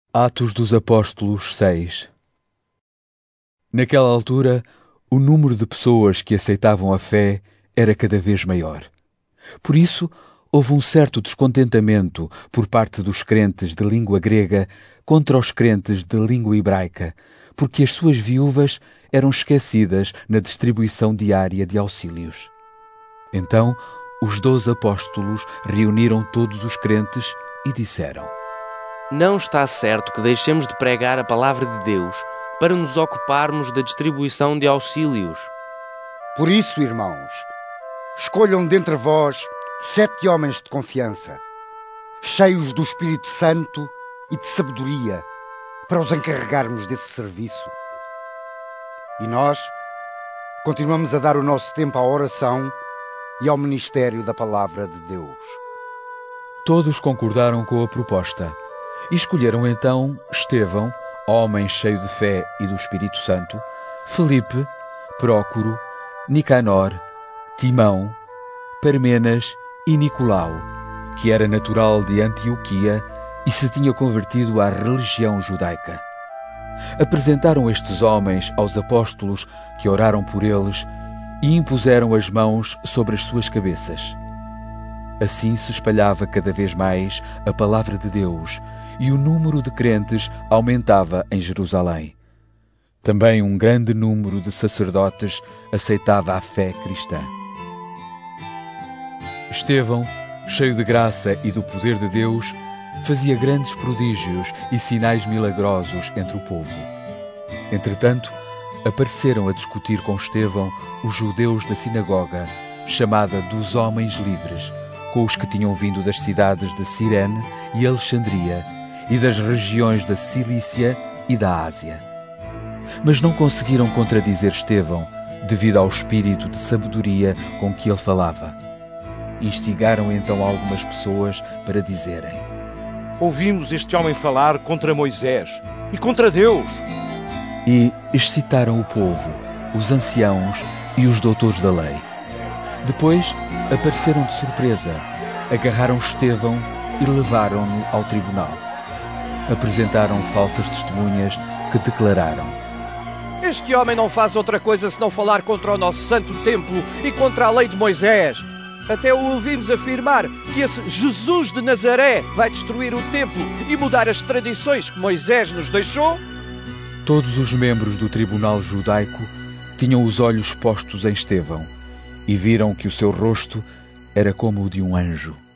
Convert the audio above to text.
Atos dos Apóstolos 6. Naquela altura, o número de pessoas que aceitavam a fé era cada vez maior. Por isso, houve um certo descontentamento por parte dos crentes de língua grega contra os crentes de língua hebraica, porque as suas viúvas eram esquecidas na distribuição diária de auxílios. Então, os 12 apóstolos reuniram todos os crentes e disseram: Não está certo que deixemos de pregar a palavra de Deus para nos ocuparmos da distribuição de auxílios. Por isso, irmãos, escolham dentre vós 7 homens de confiança, cheios do Espírito Santo e de sabedoria, para os encarregarmos desse serviço. E nós continuamos a dar o nosso tempo à oração e ao ministério da palavra de Deus. Todos concordaram com a proposta e escolheram então Estevão, homem cheio de fé e do Espírito Santo, Filipe, Prócoro, Nicanor, Timão, Parmenas e Nicolau, que era natural de Antioquia e se tinha convertido à religião judaica. Apresentaram estes homens aos apóstolos, que oraram por eles e impuseram as mãos sobre as suas cabeças. Assim se espalhava cada vez mais a palavra de Deus e o número de crentes aumentava em Jerusalém. Também um grande número de sacerdotes aceitava a fé cristã. Estevão, cheio de graça e do poder de Deus, fazia grandes prodígios e sinais milagrosos entre o povo. Entretanto, apareceram a discutir com Estevão os judeus da sinagoga, chamada dos Homens Livres, com os que tinham vindo das cidades de Cirene e Alexandria e das regiões da Cilícia e da Ásia. Mas não conseguiram contradizer Estevão, devido ao espírito de sabedoria com que ele falava. Instigaram então algumas pessoas para dizerem: Ouvimos este homem falar contra Moisés e contra Deus. E excitaram o povo, os anciãos e os doutores da lei. Depois apareceram de surpresa, agarraram Estevão e levaram-no ao tribunal. Apresentaram falsas testemunhas que declararam: Este homem não faz outra coisa senão falar contra o nosso santo templo e contra a lei de Moisés. Até o ouvimos afirmar que esse Jesus de Nazaré vai destruir o templo e mudar as tradições que Moisés nos deixou. Todos os membros do tribunal judaico tinham os olhos postos em Estevão e viram que o seu rosto era como o de um anjo.